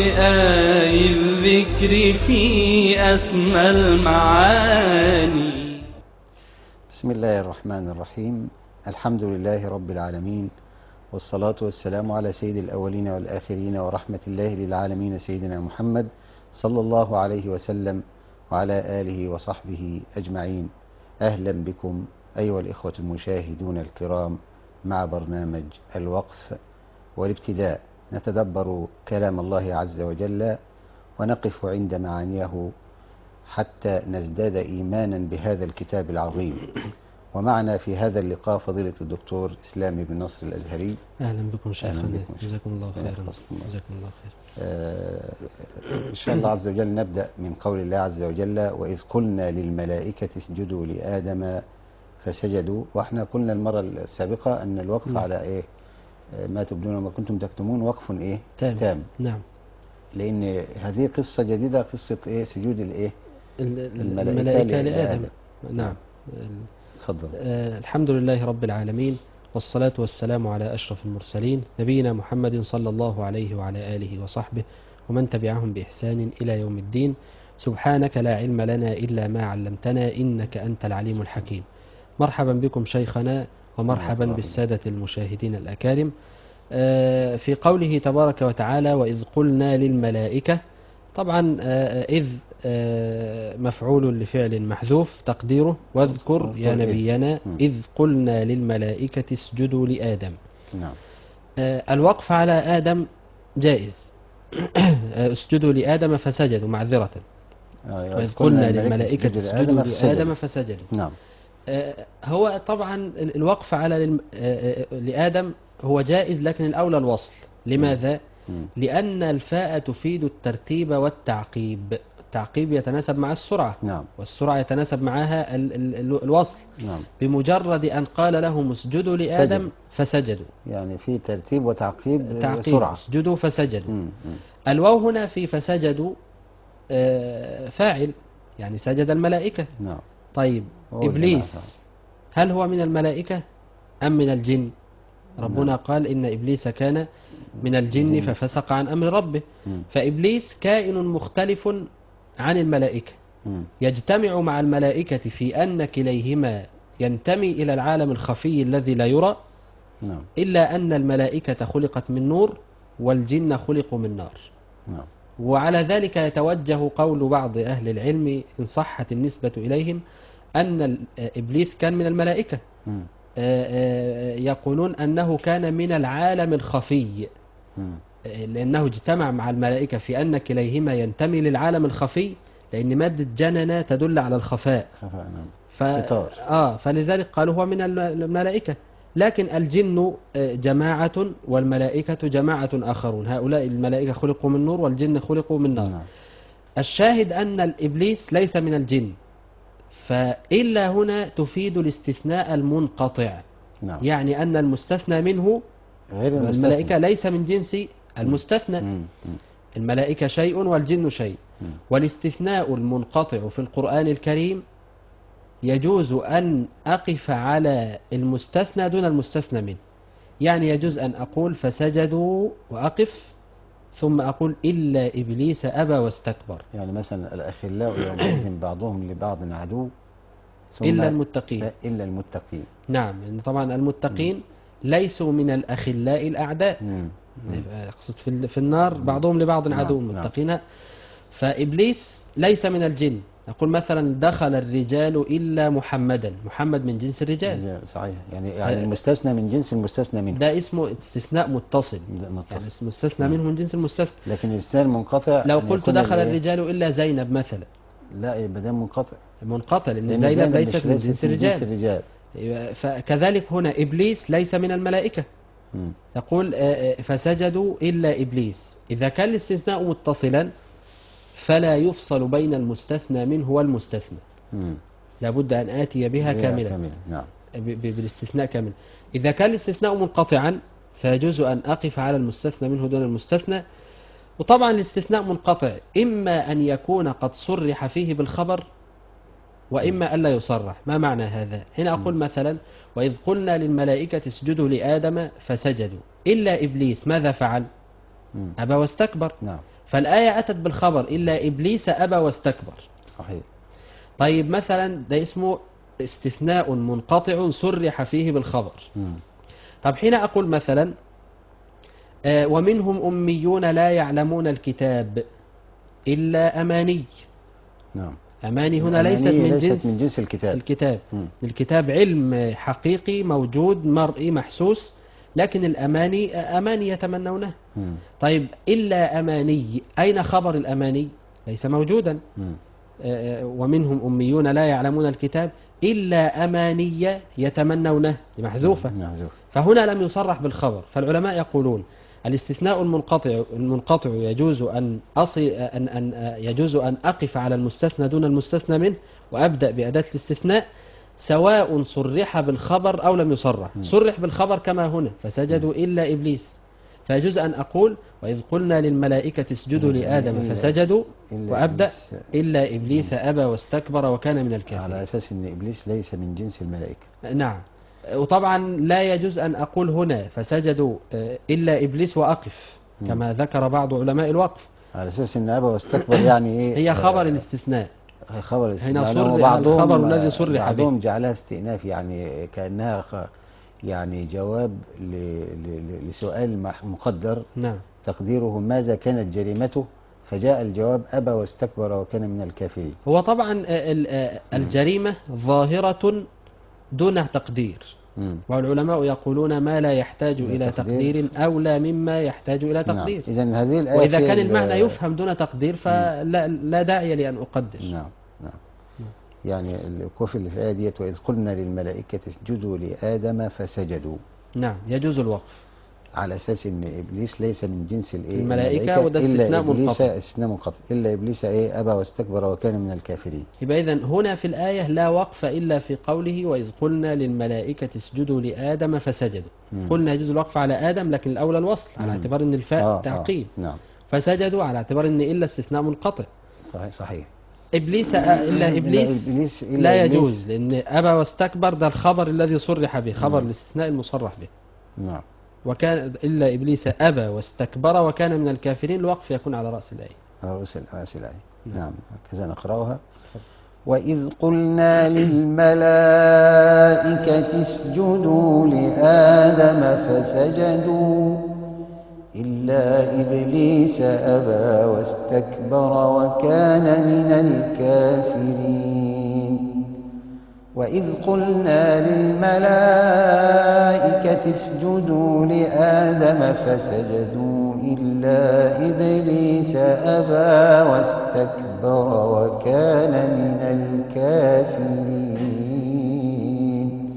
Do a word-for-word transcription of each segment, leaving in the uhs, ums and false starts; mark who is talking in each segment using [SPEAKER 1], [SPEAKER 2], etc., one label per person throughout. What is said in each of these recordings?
[SPEAKER 1] لآي الذكر في أسمى المعاني.
[SPEAKER 2] بسم الله الرحمن الرحيم. الحمد لله رب العالمين، والصلاة والسلام على سيد الأولين والآخرين ورحمة الله للعالمين سيدنا محمد صلى الله عليه وسلم وعلى آله وصحبه أجمعين. أهلا بكم أيها الإخوة المشاهدون الكرام مع برنامج الوقف والابتداء، نتدبر كلام الله عز وجل ونقف عند معانيه حتى نزداد إيمانا بهذا الكتاب العظيم. ومعنا في هذا اللقاء فضيلة الدكتور إسلام بن نصر الأزهري.
[SPEAKER 3] أهلا بكم شيخنا، جزاكم الله خيرا. جزاكم الله خير.
[SPEAKER 2] آه إن شاء الله عز وجل نبدأ من قول الله عز وجل: وإذ قلنا للملائكة اسجدوا لآدم فسجدوا. وإحنا قلنا المرة السابقة أن الوقف م. على إيه؟ ما تبدون وما كنتم تكتمون وقف إيه؟
[SPEAKER 3] تام. تام. نعم.
[SPEAKER 2] لأن هذه قصة جديدة، قصة إيه؟ سجود الإيه؟
[SPEAKER 3] الملائكة, الملائكة لآدم. نعم.
[SPEAKER 2] تفضل.
[SPEAKER 3] آه الحمد لله رب العالمين، والصلاة والسلام على أشرف المرسلين نبينا محمد صلى الله عليه وعلى آله وصحبه ومن تبعهم بإحسان إلى يوم الدين. سبحانك لا علم لنا إلا ما علمتنا إنك أنت العليم الحكيم. مرحبا بكم شيخنا، ومرحبا بالسادة المشاهدين الأكارم. آه في قوله تبارك وتعالى: وإذ قلنا للملائكة، طبعا آه إذ آه مفعول لفعل محذوف تقديره واذكر يا نبينا إذ قلنا للملائكة اسجدوا لآدم.
[SPEAKER 2] نعم.
[SPEAKER 3] آه الوقف على آدم جائز. اسجدوا لآدم فسجدوا معذرة.
[SPEAKER 2] آه
[SPEAKER 3] وإذ قلنا للملائكة اسجدوا لآدم فسجدوا.
[SPEAKER 2] نعم.
[SPEAKER 3] آه هو طبعا الوقف على آه لآدم هو جائز، لكن الأولى الوصل. لماذا؟ م. لأن الفاء تفيد الترتيب والتعقيب. التعقيب يتناسب مع السرعة.
[SPEAKER 2] نعم.
[SPEAKER 3] والسرعة يتناسب معها ال ال الوصل.
[SPEAKER 2] نعم.
[SPEAKER 3] بمجرد أن قال لهم اسجدوا لآدم سجد. فسجدوا،
[SPEAKER 2] يعني في ترتيب وتعقيب.
[SPEAKER 3] تعقيب
[SPEAKER 2] سرعة.
[SPEAKER 3] اسجدوا فسجدوا.
[SPEAKER 2] م. م.
[SPEAKER 3] الواو هنا في فسجدوا آه فاعل، يعني سجد الملائكة.
[SPEAKER 2] نعم.
[SPEAKER 3] طيب إبليس هل هو من الملائكة أم من الجن؟ ربنا نعم. قال إن إبليس كان من الجن ففسق عن أمر ربه. م. فإبليس كائن مختلف عن الملائكة. م. يجتمع مع الملائكة في أن كليهما ينتمي إلى العالم الخفي الذي لا يرى.
[SPEAKER 2] نعم.
[SPEAKER 3] إلا أن الملائكة خلقت من نور والجن خلقوا من نار.
[SPEAKER 2] نعم.
[SPEAKER 3] وعلى ذلك يتوجه قول بعض أهل العلم إن صحت النسبة إليهم أن إبليس كان من الملائكة. م. يقولون أنه كان من العالم الخفي، لأنه اجتمع مع الملائكة في أن كليهما ينتمي للعالم الخفي، لأن مادة جننا تدل على الخفاء. ف... آه فلذلك قالوا هو من الملائكة. لكن الجن جماعة والملائكة جماعة آخرون. هؤلاء الملائكة خلقوا من نور والجن خلقوا من نار. الشاهد أن الإبليس ليس من الجن، فإلا هنا تفيد الاستثناء المنقطع.
[SPEAKER 2] نعم.
[SPEAKER 3] يعني أن المستثنى منه
[SPEAKER 2] غير
[SPEAKER 3] الملائكة ليس من جنس المستثنى.
[SPEAKER 2] مم. مم.
[SPEAKER 3] الملائكة شيء والجن شيء. مم. والاستثناء المنقطع في القرآن الكريم يجوز أن أقف على المستثنى دون المستثنى منه. يعني يجوز أن أقول فسجدوا وأقف، ثم أقول إلا إبليس أبى واستكبر.
[SPEAKER 2] يعني مثلا الأخلاء يومئذ بعضهم لبعض عدو
[SPEAKER 3] إلا المتقين.
[SPEAKER 2] إلا المتقين.
[SPEAKER 3] نعم. طبعا المتقين م. ليسوا من الأخلاء الأعداء. أقصد في النار بعضهم لبعض عدو.
[SPEAKER 2] نعم.
[SPEAKER 3] المتقين. نعم. فإبليس ليس من الجن. نقول مثلا دخل الرجال إلا محمدا. محمد من جنس الرجال.
[SPEAKER 2] صحيح. يعني, يعني المستثنى من جنس المستثنى منه.
[SPEAKER 3] ده اسمه استثناء متصل.
[SPEAKER 2] متصل.
[SPEAKER 3] يعني المستثنى منه من جنس المستثنى.
[SPEAKER 2] لكن الاستثناء المنقطع
[SPEAKER 3] لو قلت دخل الرجال إلا زينب مثلا،
[SPEAKER 2] لا يبقى ده منقطع.
[SPEAKER 3] منقطع لأن, لأن زينب, زينب ليست من جنس الرجال.
[SPEAKER 2] الرجال.
[SPEAKER 3] فكذلك هنا إبليس ليس من الملائكة. م. يقول فسجدوا إلا إبليس. إذا كان الاستثناء متصلا فلا يفصل بين المستثنى منه والمستثنى. م. لابد أن آتي بها كاملة.
[SPEAKER 2] كاملة. نعم.
[SPEAKER 3] بالاستثناء كامل. إذا كان الاستثناء منقطعا فيجوز أن أقف على المستثنى منه دون المستثنى. وطبعا الاستثناء منقطع إما أن يكون قد صرح فيه بالخبر وإما ألا يصرح. ما معنى هذا؟ حين أقول مثلا وإذ قلنا للملائكة اسجدوا لآدم فسجدوا إلا إبليس ماذا فعل؟ أبى واستكبر.
[SPEAKER 2] نعم.
[SPEAKER 3] فالآية أتت بالخبر إلا إبليس أبى واستكبر.
[SPEAKER 2] صحيح.
[SPEAKER 3] طيب مثلا ده اسمه استثناء منقطع صرح فيه بالخبر.
[SPEAKER 2] مم.
[SPEAKER 3] طب حين أقول مثلا آه ومنهم أميون لا يعلمون الكتاب إلا أماني.
[SPEAKER 2] نعم.
[SPEAKER 3] أماني هنا ليست
[SPEAKER 2] الأماني
[SPEAKER 3] من
[SPEAKER 2] ليست
[SPEAKER 3] جنس
[SPEAKER 2] من جنس الكتاب.
[SPEAKER 3] الكتاب.
[SPEAKER 2] مم.
[SPEAKER 3] الكتاب علم حقيقي موجود مرئي محسوس، لكن الأماني أماني يتمنونه.
[SPEAKER 2] مم.
[SPEAKER 3] طيب إلا أماني، أين خبر الأماني؟ ليس موجودا.
[SPEAKER 2] مم.
[SPEAKER 3] آه، ومنهم أميون لا يعلمون الكتاب إلا أماني يتمنونه، محذوفة.
[SPEAKER 2] مم. محذوف.
[SPEAKER 3] فهنا لم يصرح بالخبر. فالعلماء يقولون الاستثناء المنقطع المنقطع يجوز أن أصل أن أن يجوز أن أقف على المستثنى دون المستثنى منه وأبدأ بأداة الاستثناء، سواء صرح بالخبر أو لم يصرح.
[SPEAKER 2] م.
[SPEAKER 3] صرح بالخبر كما هنا فسجدوا إلا إبليس، فيجوز أن أقول وإذ قلنا للملائكة اسجدوا لآدم
[SPEAKER 2] إلا
[SPEAKER 3] فسجدوا،
[SPEAKER 2] إلا
[SPEAKER 3] وأبدأ
[SPEAKER 2] إبليس.
[SPEAKER 3] إلا إبليس أبى واستكبر وكان من الكافرين.
[SPEAKER 2] على أساس أن إبليس ليس من جنس الملائكة.
[SPEAKER 3] نعم. وطبعا لا يجوز أن أقول هنا فسجدوا آه، إلا إبليس وأقف كما ذكر بعض علماء الوقف.
[SPEAKER 2] على أساس أن أبى واستكبر يعني إيه؟
[SPEAKER 3] هي خبر
[SPEAKER 2] آه
[SPEAKER 3] الاستثناء.
[SPEAKER 2] خبر
[SPEAKER 3] هنا
[SPEAKER 2] الاستثناء.
[SPEAKER 3] صر
[SPEAKER 2] وبعضهم
[SPEAKER 3] الخبر الذي صرح به.
[SPEAKER 2] بعضهم جعلها استئناف، يعني كأنها خ... يعني جواب ل... ل... لسؤال مح- مقدر
[SPEAKER 3] نعم.
[SPEAKER 2] تقديره ماذا كانت جريمته، فجاء الجواب أبى واستكبر وكان من الكافرين.
[SPEAKER 3] هو طبعا آه، ال- آه، الجريمة ظاهرة دون تقدير،
[SPEAKER 2] مم.
[SPEAKER 3] والعلماء يقولون ما لا يحتاج
[SPEAKER 2] إلى
[SPEAKER 3] إلى
[SPEAKER 2] تقدير.
[SPEAKER 3] تقدير أولى مما يحتاج إلى تقدير.
[SPEAKER 2] نعم. إذن هذه الآية
[SPEAKER 3] وإذا
[SPEAKER 2] في
[SPEAKER 3] كان
[SPEAKER 2] ال-
[SPEAKER 3] المعنى يفهم دون تقدير فلا لا داعي لأن أقدر.
[SPEAKER 2] نعم نعم. يعني الوقوف اللي في الآية ديت وإذ قلنا للملائكة اسجدوا لآدم فسجدوا،
[SPEAKER 3] نعم يجوز الوقف
[SPEAKER 2] على أساس إن إبليس ليس من جنس الإيه؟
[SPEAKER 3] الملائكة، وده
[SPEAKER 2] إلا
[SPEAKER 3] استثناء
[SPEAKER 2] إبليس
[SPEAKER 3] منقطع.
[SPEAKER 2] استثناء منقطع إلا إبليس إيه أبى واستكبر وكان من الكافرين.
[SPEAKER 3] يبقى إذن هنا في الآية لا وقف إلا في قوله وإذ قلنا للملائكة اسجدوا لآدم فسجدوا.
[SPEAKER 2] مم.
[SPEAKER 3] قلنا يجوز الوقف على آدم، لكن الأولى الوصل على
[SPEAKER 2] مم.
[SPEAKER 3] اعتبار أن الفاء
[SPEAKER 2] آه
[SPEAKER 3] تعقيب.
[SPEAKER 2] آه. نعم.
[SPEAKER 3] فسجدوا على اعتبار أن إلا استثناء منقطع.
[SPEAKER 2] صحيح صحيح.
[SPEAKER 3] إبليس إلا إبليس
[SPEAKER 2] إبليس إلا
[SPEAKER 3] لا
[SPEAKER 2] إبليس.
[SPEAKER 3] يجوز، لأن أبى واستكبر ده الخبر الذي صرح به، خبر
[SPEAKER 2] مم.
[SPEAKER 3] الاستثناء المصرح به.
[SPEAKER 2] نعم.
[SPEAKER 3] وكان إلا إبليس أبى واستكبر وكان من الكافرين، الوقف يكون على رأس الآية.
[SPEAKER 2] على رؤوس رأس الآية. نعم. كذا نقرأها. وإذ قلنا للملائكة اسجدوا لآدم فسجدوا إلا إبليس أبى واستكبر وكان من الكافرين. وإذ قلنا للملائكة اسجدوا لآدم فسجدوا إلا إبليس أبى واستكبر وكان من الكافرين.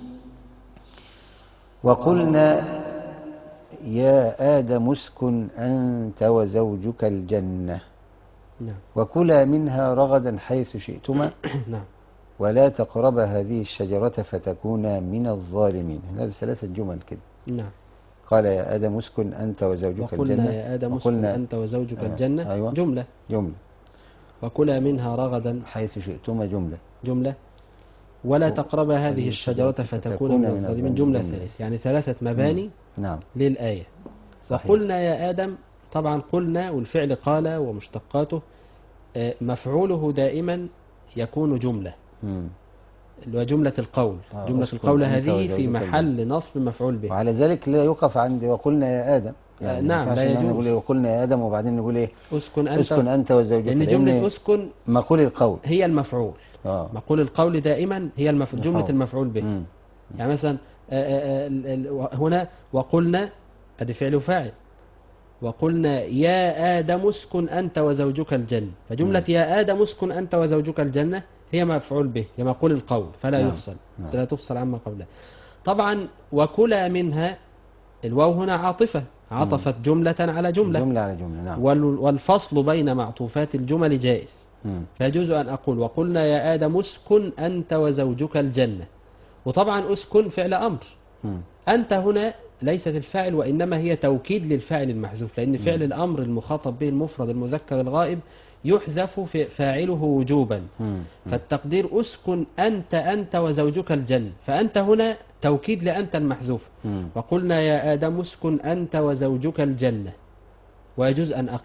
[SPEAKER 2] وقلنا يا آدم اسكن أنت وزوجك الجنة
[SPEAKER 3] نعم.
[SPEAKER 2] وكلا منها رغدا حيث شئتما
[SPEAKER 3] نعم.
[SPEAKER 2] ولا تقربا هذه الشجرة فتكونا من الظالمين. هذه ثلاثة جمل كده.
[SPEAKER 3] نعم.
[SPEAKER 2] قال يا آدم اسكن أنت وزوجك الجنة.
[SPEAKER 3] وقلنا يا آدم اسكن أنت وزوجك
[SPEAKER 2] آه.
[SPEAKER 3] الجنة.
[SPEAKER 2] أيوة.
[SPEAKER 3] جملة.
[SPEAKER 2] جملة.
[SPEAKER 3] وكلا منها رغدا
[SPEAKER 2] حيث شئتما جملة.
[SPEAKER 3] جملة. ولا تقربا هذه الشجرة فتكون من الظالمين جملة ثالث، يعني ثلاثة مباني
[SPEAKER 2] نعم.
[SPEAKER 3] للآية.
[SPEAKER 2] صحيح.
[SPEAKER 3] وقلنا يا آدم، طبعا قلنا والفعل قال ومشتقاته آه، مفعوله دائما يكون جملة،
[SPEAKER 2] مم.
[SPEAKER 3] اللي هو جملة القول.
[SPEAKER 2] آه،
[SPEAKER 3] جملة
[SPEAKER 2] اسكن
[SPEAKER 3] القول
[SPEAKER 2] أنت
[SPEAKER 3] هذه
[SPEAKER 2] وزوجك
[SPEAKER 3] في محل نصب مفعول به.
[SPEAKER 2] وعلى ذلك لا يقف عند وقلنا يا آدم. يعني
[SPEAKER 3] نعم،
[SPEAKER 2] ما
[SPEAKER 3] لا
[SPEAKER 2] ينفعش إن
[SPEAKER 3] يجوز.
[SPEAKER 2] نقول إيه وقلنا يا آدم وبعدين نقول إيه
[SPEAKER 3] اسكن أنت،
[SPEAKER 2] اسكن أنت وزوجك،
[SPEAKER 3] لأن جملة اسكن
[SPEAKER 2] مقول القول
[SPEAKER 3] هي المفعول.
[SPEAKER 2] آه.
[SPEAKER 3] مقول القول دائما هي المف... جملة
[SPEAKER 2] مفعول.
[SPEAKER 3] المفعول به.
[SPEAKER 2] مم.
[SPEAKER 3] يعني مثلا آه، آه، ال- ال- هنا وقلنا ادي فعل وفاعل، وقلنا يا آدم اسكن أنت وزوجك الجنة، فجملة
[SPEAKER 2] مم.
[SPEAKER 3] يا آدم اسكن أنت وزوجك الجنة هي مفعول به، هي مقول القول فلا
[SPEAKER 2] نعم.
[SPEAKER 3] يفصل.
[SPEAKER 2] نعم.
[SPEAKER 3] لا تفصل عما قبلها. طبعا وكلا منها، الواو هنا عاطفة، عطفت جملة على جملة،
[SPEAKER 2] جملة على جملة. نعم.
[SPEAKER 3] وال- والفصل بين معطوفات الجمل جائز.
[SPEAKER 2] مم.
[SPEAKER 3] فيجوز أن أقول وقلنا يا آدم اسكن أنت وزوجك الجنة، وطبعا اسكن فعل أمر،
[SPEAKER 2] مم.
[SPEAKER 3] أنت هنا ليست الفاعل وإنما هي توكيد للفاعل المحذوف، لأن فعل الأمر المخاطب به المفرد المذكر الغائب يحذف في فاعله وجوبا.
[SPEAKER 2] مم.
[SPEAKER 3] فالتقدير اسكن أنت أنت وزوجك الجنة، فأنت هنا توكيد لأنت المحذوف.
[SPEAKER 2] مم.
[SPEAKER 3] وقلنا يا آدم اسكن أنت وزوجك الجنة، ويجوز أن أقف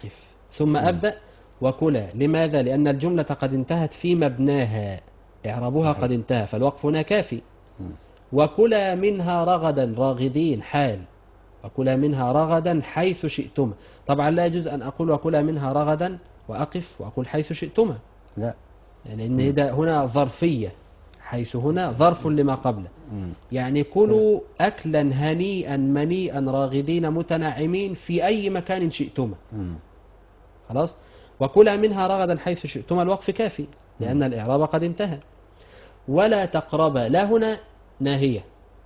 [SPEAKER 3] ثم أبدأ وكلا. لماذا؟ لأن الجملة قد انتهت في مبناها، إعرابها
[SPEAKER 2] صحيح.
[SPEAKER 3] قد انتهى، فالوقف هنا كافي.
[SPEAKER 2] مم.
[SPEAKER 3] وكلا منها رغدا راغدين حال، وكلا منها رغدا حيث شئتما. طبعا لا يجوز أن أقول وكلا منها رغدا وأقف وأقول حيث شئتما،
[SPEAKER 2] لا.
[SPEAKER 3] لأن يعني هنا ظرفية، حيث هنا ظرف لما قبله.
[SPEAKER 2] مم.
[SPEAKER 3] يعني كلوا أكلا هنيئا منيئا راغدين متنعمين في أي مكان شئتما.
[SPEAKER 2] مم.
[SPEAKER 3] خلاص. وكلا منها رغدا حيث شئتما، الوقف كافي لأن الإعراب قد انتهى. ولا تقربا، لا هنا ناهية.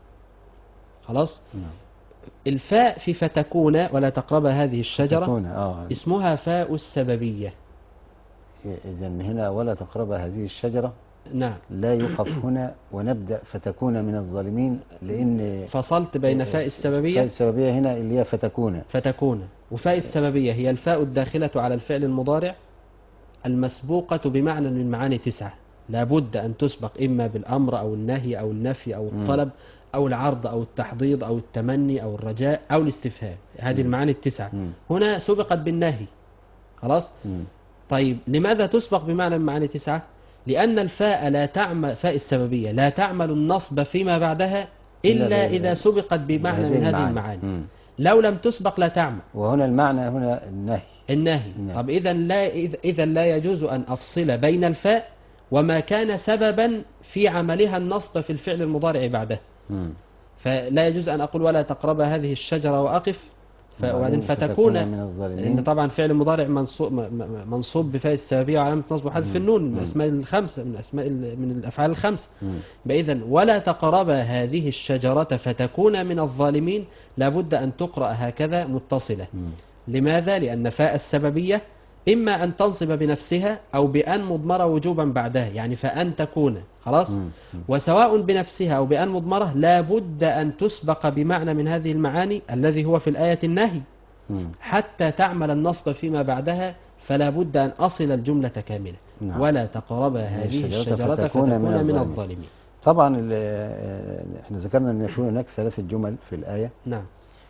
[SPEAKER 3] خلاص.
[SPEAKER 2] نعم.
[SPEAKER 3] الفاء في فتكون ولا تقربا هذه الشجرة
[SPEAKER 2] تكون اه
[SPEAKER 3] اسمها فاء السببية.
[SPEAKER 2] إذا هنا ولا تقرب هذه الشجرة
[SPEAKER 3] نعم.
[SPEAKER 2] لا يقف هنا ونبدأ فتكون من الظالمين، لأن
[SPEAKER 3] فصلت بين فاء
[SPEAKER 2] فاء
[SPEAKER 3] السببية
[SPEAKER 2] السببية هنا اللي هي فتكون.
[SPEAKER 3] فتكون، وفاء السببية هي الفاء الداخلة على الفعل المضارع المسبوقة بمعنى من معاني تسعة، لابد أن تسبق إما بالأمر أو النهي أو النفي أو الطلب أو العرض أو التحضيض أو التمني أو الرجاء أو الاستفهام، هذه المعاني التسعة.
[SPEAKER 2] مم.
[SPEAKER 3] هنا سبقت بالنهي. خلاص.
[SPEAKER 2] مم.
[SPEAKER 3] طيب لماذا تسبق بمعنى من معاني تسعة؟ لأن الفاء لا تعمل، فاء السببية لا تعمل النصب فيما بعدها إلا
[SPEAKER 2] إلا
[SPEAKER 3] إذا سبقت بمعنى من هذه المعاني.
[SPEAKER 2] مم.
[SPEAKER 3] لو لم تسبق لا تعمل.
[SPEAKER 2] وهنا المعنى هنا النهي.
[SPEAKER 3] النهي.
[SPEAKER 2] النهي.
[SPEAKER 3] طب إذا لا إذا لا يجوز أن أفصل بين الفاء وما كان سببا في عملها النصب في الفعل المضارع بعده.
[SPEAKER 2] مم.
[SPEAKER 3] فلا يجوز أن أقول ولا تقرب هذه الشجرة وأقف وبعدين فتكون،
[SPEAKER 2] من الظالمين،
[SPEAKER 3] لأن طبعا فعل مضارع منصوب منصوب بفاء السببية وعلامة نصبه حذف النون من الأسماء الخمسة، من الأسماء من الأفعال الخمسة. إذا ولا تقرب هذه الشجرة فتكون من الظالمين لابد أن تقرأ هكذا متصلة.
[SPEAKER 2] مم.
[SPEAKER 3] لماذا؟ لأن فاء السببية إما أن تنصب بنفسها أو بأن مضمرة وجوبا بعدها، يعني فأن تكون. خلاص.
[SPEAKER 2] مم.
[SPEAKER 3] وسواء بنفسها أو بأن مضمرة لابد أن تسبق بمعنى من هذه المعاني الذي هو في الآية النهي
[SPEAKER 2] مم.
[SPEAKER 3] حتى تعمل النصب فيما بعدها، فلا بد أن أصل الجملة كاملة.
[SPEAKER 2] نعم.
[SPEAKER 3] ولا تقرب هذه الشجرة فتكون من, من الظالمين. الظالمين.
[SPEAKER 2] طبعا احنا ذكرنا أن يكون هناك ثلاثة جمل في الآية.
[SPEAKER 3] نعم.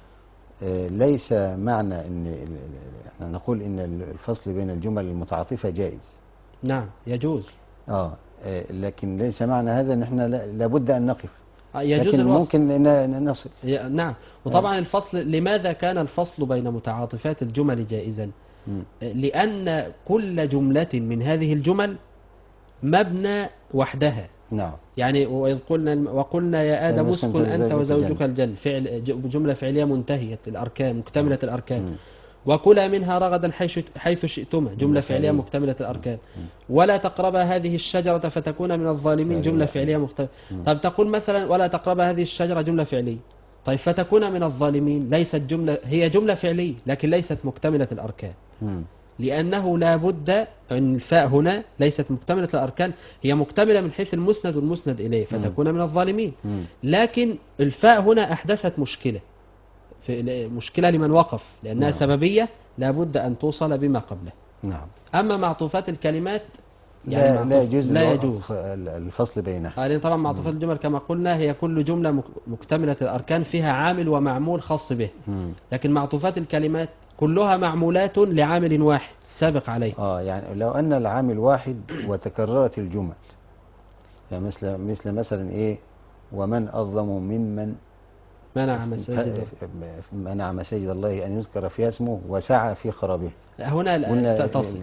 [SPEAKER 2] ليس معنى أن احنا نقول أن الفصل بين الجمل المتعاطفة جائز.
[SPEAKER 3] نعم يجوز.
[SPEAKER 2] آه لكن ليس معنى هذا أن احنا لابد أن نقف.
[SPEAKER 3] يجوز
[SPEAKER 2] لكن
[SPEAKER 3] الوصل.
[SPEAKER 2] ممكن أن نصل.
[SPEAKER 3] نعم. وطبعا الفصل، لماذا كان الفصل بين متعاطفات الجمل جائزا؟ م. لأن كل جملة من هذه الجمل مبنى وحدها.
[SPEAKER 2] نعم.
[SPEAKER 3] يعني وإذ قلنا وقلنا يا آدم اسكن أنت وزوجك الجنة، فعل جملة فعلية منتهية الأركان مكتملة الأركان. م. وكلا منها رغدا حيث شئتما، جملة فعلية مكتملة الأركان. ولا تقربا هذه الشجرة فتكون من الظالمين، جملة فعلية مكتملة. طيب تقول مثلا ولا تقربا هذه الشجرة جملة فعلية، طيب فتكون من الظالمين ليست جملة، هي جملة فعلية لكن ليست مكتملة الأركان. م. لأنه لا بد أن الفاء هنا ليست مكتملة الأركان، هي مكتملة من حيث المسند والمسند إليه فتكون من الظالمين. م. لكن الفاء هنا أحدثت مشكلة، في مشكلة لمن وقف لأنها نعم. سببية لا بد أن توصل بما قبله.
[SPEAKER 2] نعم.
[SPEAKER 3] أما معطوفات الكلمات
[SPEAKER 2] يعني لا, لا يجوز
[SPEAKER 3] لا يجوز
[SPEAKER 2] الفصل بينها.
[SPEAKER 3] لأن طبعا معطوفات الجمل كما قلنا هي كل جملة مكتملة الأركان فيها عامل ومعمول خاص به. م. لكن معطوفات الكلمات كلها معمولات لعامل واحد سابق عليه.
[SPEAKER 2] آه يعني لو أن العامل واحد وتكررت الجمل، يعني مثل مثل مثلا إيه ومن أظلم ممن
[SPEAKER 3] منع مساجد
[SPEAKER 2] منع مساجد الله أن يذكر فيها اسمه وسعى في خرابها.
[SPEAKER 3] هنا تصل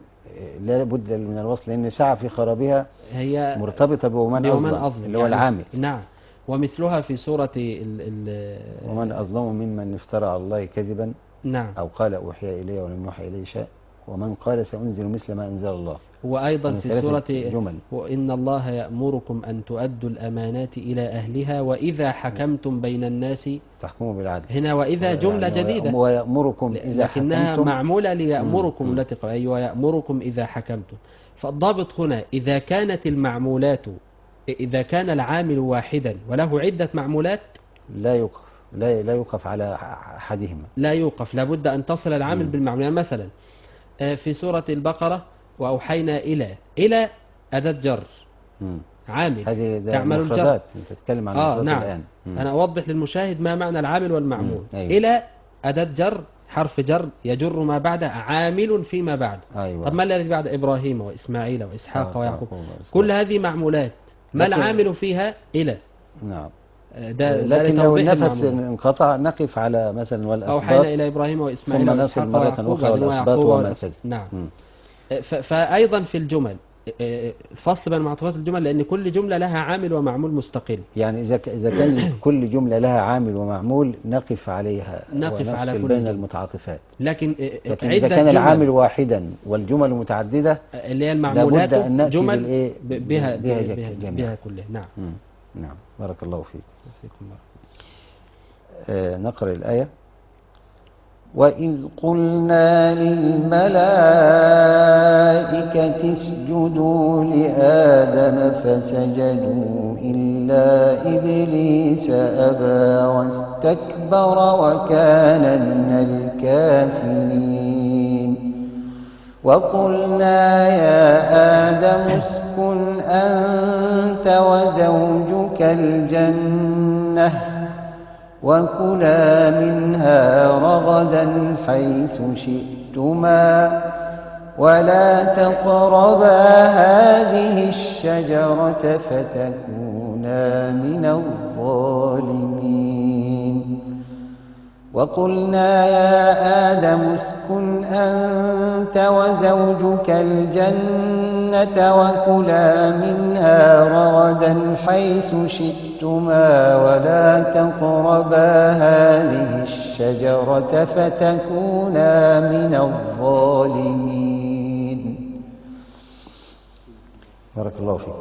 [SPEAKER 2] لا بد من الوصل لأن سعى في خرابها
[SPEAKER 3] هي
[SPEAKER 2] مرتبطة بومن أظلم, أظلم اللي هو يعني العامل.
[SPEAKER 3] نعم. ومثلها في سورة ال ال
[SPEAKER 2] ومن أظلم ممن افترى على الله كذبا.
[SPEAKER 3] نعم.
[SPEAKER 2] أو قال أوحي إليه ولم يوحى إليه شيء ومن قال سأنزل مثل ما أنزل الله.
[SPEAKER 3] وأيضا في سورة جمل. وإن الله يأمركم أن تؤدوا الأمانات إلى أهلها وإذا حكمتم بين الناس
[SPEAKER 2] تحكموا بالعدل.
[SPEAKER 3] هنا وإذا جملة يعني جديدة
[SPEAKER 2] ويأمركم إذا
[SPEAKER 3] لكنها
[SPEAKER 2] حكمتم
[SPEAKER 3] معمولة ليأمركم التي أي أيوة ويأمركم إذا حكمتم. فالضابط هنا إذا كانت المعمولات إذا كان العامل واحدا وله عدة معمولات
[SPEAKER 2] لا يوقف لا لا يوقف على أحدهما،
[SPEAKER 3] لا يوقف، لابد أن تصل العامل بالمعمول. يعني مثلا في سورة البقرة وأوحينا إلى إلى أداة جر مم. عامل تعمل الجر.
[SPEAKER 2] أنت تتكلم عن
[SPEAKER 3] آه نعم
[SPEAKER 2] الآن.
[SPEAKER 3] أنا أوضح للمشاهد ما معنى العامل والمعمول. أيوة. إلى أداة جر حرف جر يجر ما بعده عامل فيما بعد.
[SPEAKER 2] أيوة.
[SPEAKER 3] طب ما الذي بعد إبراهيم وإسماعيل وإسحاق
[SPEAKER 2] آه،
[SPEAKER 3] ويعقوب؟
[SPEAKER 2] آه، آه،
[SPEAKER 3] كل هذه معمولات ما
[SPEAKER 2] لكن-
[SPEAKER 3] العامل فيها إلى.
[SPEAKER 2] نعم.
[SPEAKER 3] ده, ده
[SPEAKER 2] لكن لو
[SPEAKER 3] لتوضيح
[SPEAKER 2] النفس
[SPEAKER 3] المعمولات.
[SPEAKER 2] انقطع نقف على مثلا
[SPEAKER 3] أوحينا
[SPEAKER 2] والأسباط،
[SPEAKER 3] إلى إبراهيم وإسماعيل
[SPEAKER 2] ثم نصل
[SPEAKER 3] وإسحاق
[SPEAKER 2] مرة
[SPEAKER 3] ويعقوب
[SPEAKER 2] أخرى
[SPEAKER 3] وبعدين
[SPEAKER 2] والأسباط
[SPEAKER 3] ويعقوب
[SPEAKER 2] وما
[SPEAKER 3] والأس-
[SPEAKER 2] كذا.
[SPEAKER 3] نعم.
[SPEAKER 2] مم.
[SPEAKER 3] ف- فأيضا في الجمل الفصل بين معطوفات الجمل، لأن كل جملة لها عامل ومعمول مستقل.
[SPEAKER 2] يعني إذا ك- إذا كان كل جملة لها عامل ومعمول نقف عليها
[SPEAKER 3] نقف على
[SPEAKER 2] ونفصل
[SPEAKER 3] كل
[SPEAKER 2] بين
[SPEAKER 3] جملة.
[SPEAKER 2] المتعاطفات.
[SPEAKER 3] لكن
[SPEAKER 2] لكن إذا
[SPEAKER 3] عدة
[SPEAKER 2] كان العامل
[SPEAKER 3] جمل
[SPEAKER 2] واحدا والجمل متعددة
[SPEAKER 3] اللي هي
[SPEAKER 2] لابد
[SPEAKER 3] المعمولات
[SPEAKER 2] أن نأتي
[SPEAKER 3] جمل
[SPEAKER 2] بالإيه؟
[SPEAKER 3] ب- بها
[SPEAKER 2] بها
[SPEAKER 3] بها,
[SPEAKER 2] جك-
[SPEAKER 3] بها,
[SPEAKER 2] جميعا.
[SPEAKER 3] بها كلها. نعم.
[SPEAKER 2] مم. نعم، بارك الله فيك.
[SPEAKER 3] فيكم الله.
[SPEAKER 2] آه نقرأ الآية. وإذ قلنا للملائكة اسجدوا لآدم فسجدوا إلا إبليس أبى واستكبر وكان من الكافرين. وقلنا يا آدم اسكن أنت وزوجك الجنة وكلا منها رغدا حيث شئتما ولا تقربا هذه الشجرة فتكونا من الظالمين. وقلنا يا آدم اسكن أنت وزوجك الجنة وكلا منها رغدا حيث شئتما ولا تقربا هذه الشجرة فتكونا من الظالمين. بارك الله فيك.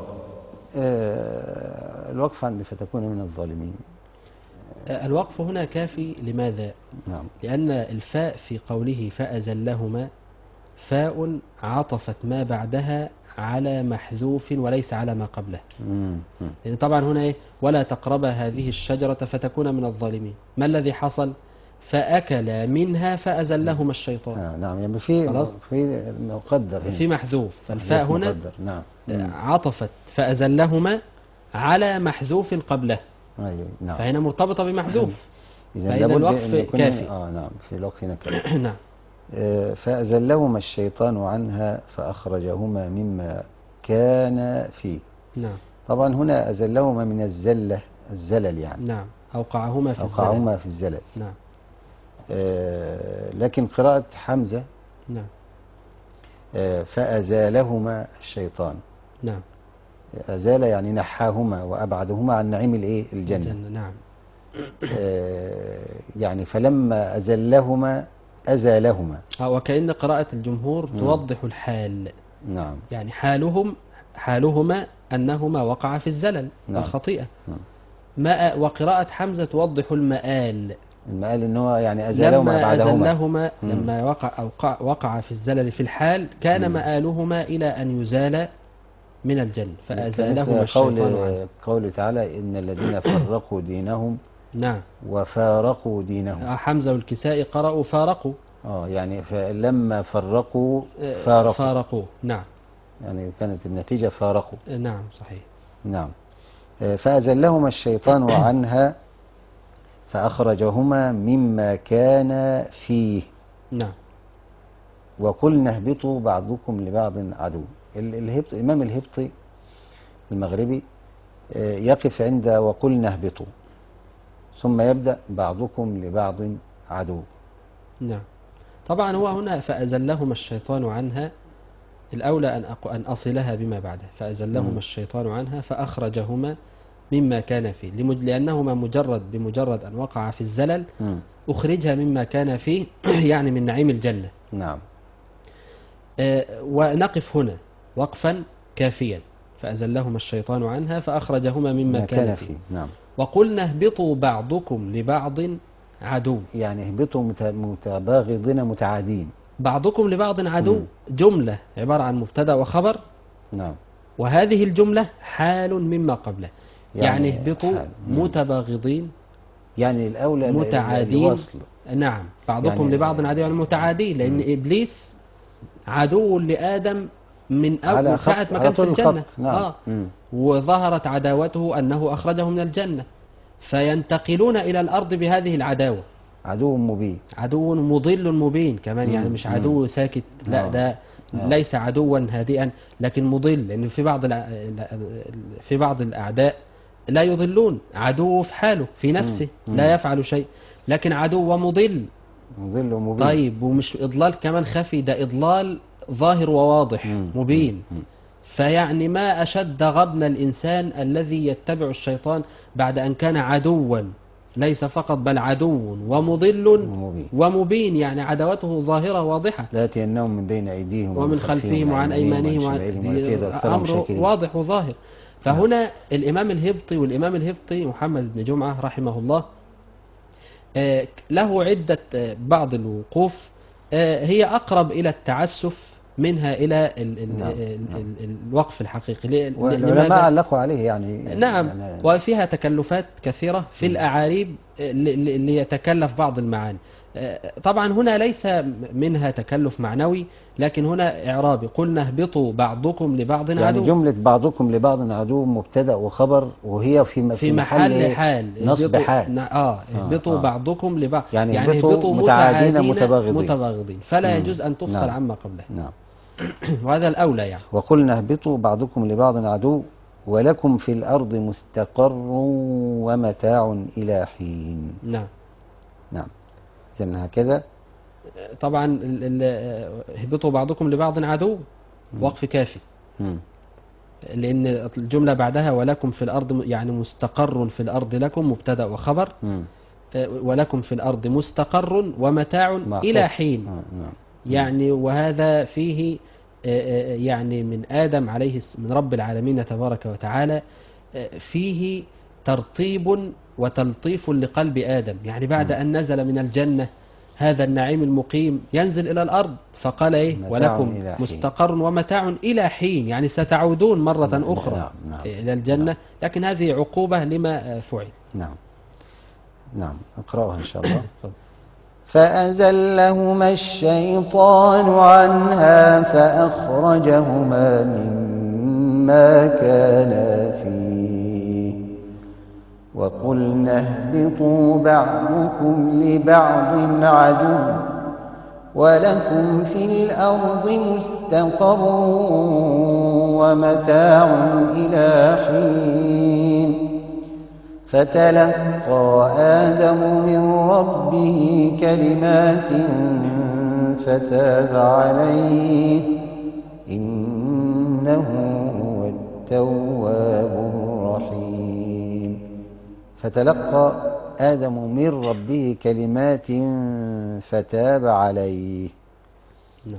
[SPEAKER 2] آه الوقف عند فتكون من الظالمين.
[SPEAKER 3] الوقف هنا كافي. لماذا؟
[SPEAKER 2] نعم.
[SPEAKER 3] لأن الفاء في قوله فأزلهما فاء عطفت ما بعدها على محذوف وليس على ما قبله.
[SPEAKER 2] مم. مم.
[SPEAKER 3] لأن طبعا هنا إيه؟ ولا تقرب هذه الشجرة فتكون من الظالمين. ما الذي حصل؟ فأكل منها فأزلهما الشيطان.
[SPEAKER 2] آه نعم، يعني في
[SPEAKER 3] خلاص؟
[SPEAKER 2] في مقدر هنا.
[SPEAKER 3] في محذوف. فالفاء هنا
[SPEAKER 2] مقدر. نعم. مم.
[SPEAKER 3] عطفت فأزلهما على محذوف قبله،
[SPEAKER 2] أيوة. نعم.
[SPEAKER 3] فهنا مرتبطة بمحذوف.
[SPEAKER 2] إذا
[SPEAKER 3] فإذا
[SPEAKER 2] لابد
[SPEAKER 3] الوقف
[SPEAKER 2] أن يكون
[SPEAKER 3] كافي.
[SPEAKER 2] آه نعم، في الوقف هنا كافي.
[SPEAKER 3] نعم.
[SPEAKER 2] آه فأزلهما الشيطان عنها فأخرجهما مما كان فيه.
[SPEAKER 3] نعم.
[SPEAKER 2] طبعا هنا أزلهما من الزلة، الزلل يعني.
[SPEAKER 3] نعم. أوقعهما في الزلل.
[SPEAKER 2] أوقعهما في الزلل.
[SPEAKER 3] نعم.
[SPEAKER 2] آه لكن قراءة حمزة
[SPEAKER 3] نعم.
[SPEAKER 2] آه فأزالهما الشيطان.
[SPEAKER 3] نعم.
[SPEAKER 2] أزال يعني نحاهما وأبعدهما عن نعيم الإيه؟ الجنة.
[SPEAKER 3] الجنة. نعم.
[SPEAKER 2] آه يعني فلما أزلهما أزالهما.
[SPEAKER 3] آه، وكأن قراءة الجمهور توضح الحال.
[SPEAKER 2] نعم.
[SPEAKER 3] يعني حالهم حالهما أنهما وقعا في الزلل.
[SPEAKER 2] نعم.
[SPEAKER 3] الخطيئة.
[SPEAKER 2] نعم.
[SPEAKER 3] ما وقراءة حمزة توضح المآل.
[SPEAKER 2] المقال إن هو يعني أزالهما
[SPEAKER 3] لما
[SPEAKER 2] بعدهما.
[SPEAKER 3] أزلهما
[SPEAKER 2] مم.
[SPEAKER 3] لما وقع أو وقع, وقع في الزلل في الحال كان
[SPEAKER 2] مم.
[SPEAKER 3] مآلهما إلى أن يزال من الجنة فأزالهما
[SPEAKER 2] مثل
[SPEAKER 3] الشيطان عنه.
[SPEAKER 2] قول قوله تعالى إن الذين فرقوا دينهم
[SPEAKER 3] نعم.
[SPEAKER 2] وفارقوا دينهم.
[SPEAKER 3] آه، حمزة والكسائي قرأوا فارقوا.
[SPEAKER 2] اه يعني فلما فرقوا
[SPEAKER 3] آه،
[SPEAKER 2] فارقوا.
[SPEAKER 3] فارقوا. نعم.
[SPEAKER 2] يعني كانت النتيجة فارقوا.
[SPEAKER 3] آه، نعم صحيح.
[SPEAKER 2] نعم. آه، فأزلهما الشيطان عنها فأخرجهما مما كان فيه.
[SPEAKER 3] نعم.
[SPEAKER 2] وقلنا اهبطوا بعضكم لبعض عدو. ال- الهبط الإمام الهبطي المغربي آه، يقف عند وقلنا اهبطوا ثم يبدأ بعضكم لبعض عدو.
[SPEAKER 3] نعم. طبعا هو هنا فأزلهما الشيطان عنها الأولى أن أق- أن أصلها بما بعده. فأزلهما
[SPEAKER 2] مم.
[SPEAKER 3] الشيطان عنها فأخرجهما مما كان فيه لمج... لأنهما مجرد بمجرد أن وقع في الزلل
[SPEAKER 2] مم.
[SPEAKER 3] أخرجها مما كان فيه يعني من نعيم الجنة.
[SPEAKER 2] نعم.
[SPEAKER 3] آه، ونقف هنا وقفا كافيا. فأزلهما الشيطان عنها فأخرجهما مما
[SPEAKER 2] ما
[SPEAKER 3] كان,
[SPEAKER 2] كان
[SPEAKER 3] فيه.
[SPEAKER 2] فيه. نعم.
[SPEAKER 3] وقلنا اهبطوا بعضكم لبعض عدو.
[SPEAKER 2] يعني اهبطوا مت- متباغضين متعادين.
[SPEAKER 3] بعضكم لبعض عدو
[SPEAKER 2] مم.
[SPEAKER 3] جملة عبارة عن مبتدأ وخبر،
[SPEAKER 2] نعم.
[SPEAKER 3] وهذه الجملة حال مما قبله. يعني,
[SPEAKER 2] يعني
[SPEAKER 3] اهبطوا
[SPEAKER 2] حال. مم.
[SPEAKER 3] متباغضين
[SPEAKER 2] يعني الأولى ال- ال-
[SPEAKER 3] متعادين.
[SPEAKER 2] الوصل.
[SPEAKER 3] نعم. بعضكم
[SPEAKER 2] يعني-
[SPEAKER 3] لبعض عدو يعني متعادين، لأن
[SPEAKER 2] مم.
[SPEAKER 3] إبليس عدو لآدم من أول
[SPEAKER 2] على
[SPEAKER 3] من
[SPEAKER 2] خط-
[SPEAKER 3] ساعة ما
[SPEAKER 2] على
[SPEAKER 3] كان في
[SPEAKER 2] طول
[SPEAKER 3] الجنة.
[SPEAKER 2] الخط. نعم.
[SPEAKER 3] آه.
[SPEAKER 2] مم.
[SPEAKER 3] وظهرت عداوته أنه أخرجه من الجنة، فينتقلون إلى الأرض بهذه العداوة.
[SPEAKER 2] عدو مبين.
[SPEAKER 3] عدو مضل مبين كمان، يعني
[SPEAKER 2] مم.
[SPEAKER 3] مش عدو ساكت، لا
[SPEAKER 2] آه.
[SPEAKER 3] ده
[SPEAKER 2] آه.
[SPEAKER 3] ليس عدوا هادئا لكن مضل، لأن في بعض الع- في بعض الأعداء لا يضلون، عدو في حاله في نفسه
[SPEAKER 2] مم.
[SPEAKER 3] لا يفعل شيء، لكن عدو مضل.
[SPEAKER 2] مضل ومبين.
[SPEAKER 3] طيب ومش إضلال كمان خفي، ده إضلال ظاهر وواضح
[SPEAKER 2] مم.
[SPEAKER 3] مبين.
[SPEAKER 2] مم.
[SPEAKER 3] فيعني ما أشد غبن الإنسان الذي يتبع الشيطان بعد أن كان عدوا، ليس فقط بل عدو ومضل
[SPEAKER 2] ومبين.
[SPEAKER 3] ومبين، يعني عداوته ظاهرة واضحة،
[SPEAKER 2] لا يأتينهم من بين أيديهم
[SPEAKER 3] ومن خلفهم وعن أيمانهم وعن
[SPEAKER 2] شمائلهم ولا تجد أكثرهم
[SPEAKER 3] أمر
[SPEAKER 2] شاكرين.
[SPEAKER 3] واضح وظاهر. فهنا الإمام الهبطي والإمام الهبطي محمد بن جمعة رحمه الله آه، له عدة آه، بعض الوقوف آه، هي أقرب إلى التعسف منها إلى ال ال
[SPEAKER 2] نعم.
[SPEAKER 3] ال
[SPEAKER 2] نعم.
[SPEAKER 3] ال الوقف الحقيقي. ل- ل-
[SPEAKER 2] والعلماء
[SPEAKER 3] لماذا؟
[SPEAKER 2] علقوا عليه يعني.
[SPEAKER 3] نعم،
[SPEAKER 2] يعني
[SPEAKER 3] وفيها تكلفات كثيرة في الأعاريب آه، ل- ل- ليتكلف بعض المعاني. آه، طبعا هنا ليس منها تكلف معنوي، لكن هنا إعرابي، قلنا اهبطوا بعضكم لبعض
[SPEAKER 2] يعني
[SPEAKER 3] عدو.
[SPEAKER 2] جملة بعضكم لبعض عدو مبتدأ وخبر، وهي في
[SPEAKER 3] في محل حال
[SPEAKER 2] نصب
[SPEAKER 3] اهبطوا-
[SPEAKER 2] حال.
[SPEAKER 3] ن- اه اهبطوا
[SPEAKER 2] آه.
[SPEAKER 3] بعضكم لبعض،
[SPEAKER 2] يعني
[SPEAKER 3] يعني
[SPEAKER 2] اهبطوا
[SPEAKER 3] اهبطوا
[SPEAKER 2] متعادين
[SPEAKER 3] متعادين
[SPEAKER 2] متباغضين.
[SPEAKER 3] متباغضين، فلا
[SPEAKER 2] مم.
[SPEAKER 3] يجوز ان تفصل
[SPEAKER 2] نعم.
[SPEAKER 3] عما قبلها.
[SPEAKER 2] نعم.
[SPEAKER 3] وهذا الاولى يعني.
[SPEAKER 2] وقلنا اهبطوا بعضكم لبعض عدو ولكم في الأرض مستقر ومتاع إلى حين.
[SPEAKER 3] نعم.
[SPEAKER 2] نعم. إذن هكذا.
[SPEAKER 3] طبعا ال- ال- اهبطوا بعضكم لبعض عدو وقف كافي،
[SPEAKER 2] مم.
[SPEAKER 3] لان الجمله بعدها ولكم في الارض، يعني مستقر في الارض لكم مبتدا وخبر،
[SPEAKER 2] مم.
[SPEAKER 3] آه، ولكم في الارض مستقر ومتاع
[SPEAKER 2] معطوف.
[SPEAKER 3] الى حين.
[SPEAKER 2] آه. نعم.
[SPEAKER 3] يعني وهذا فيه آه، آه، يعني من آدم عليه الس- من رب العالمين تبارك وتعالى آه، فيه ترطيب وتلطيف لقلب آدم، يعني بعد
[SPEAKER 2] مم.
[SPEAKER 3] أن نزل من الجنة هذا النعيم المقيم ينزل إلى الأرض، فقال إيه
[SPEAKER 2] متاع
[SPEAKER 3] ولكم
[SPEAKER 2] إلى حين.
[SPEAKER 3] مستقر ومتاع إلى حين، يعني ستعودون مرة
[SPEAKER 2] نعم.
[SPEAKER 3] أخرى
[SPEAKER 2] نعم. نعم.
[SPEAKER 3] إلى الجنة.
[SPEAKER 2] نعم.
[SPEAKER 3] لكن هذه عقوبة لما آه، فعل.
[SPEAKER 2] نعم. نعم. أقرأها إن شاء الله.
[SPEAKER 3] تفضل.
[SPEAKER 2] فأزلهما الشيطان عنها فأخرجهما مما كانا فيه وقلنا اهبطوا بعضكم لبعض عدو ولكم في الأرض مستقر ومتاع إلى حين فتلقى آدم من ربه كلمات فتاب عليه إنه هو التواب الرحيم. فتلقى آدم من ربه كلمات فتاب عليه.
[SPEAKER 3] نعم.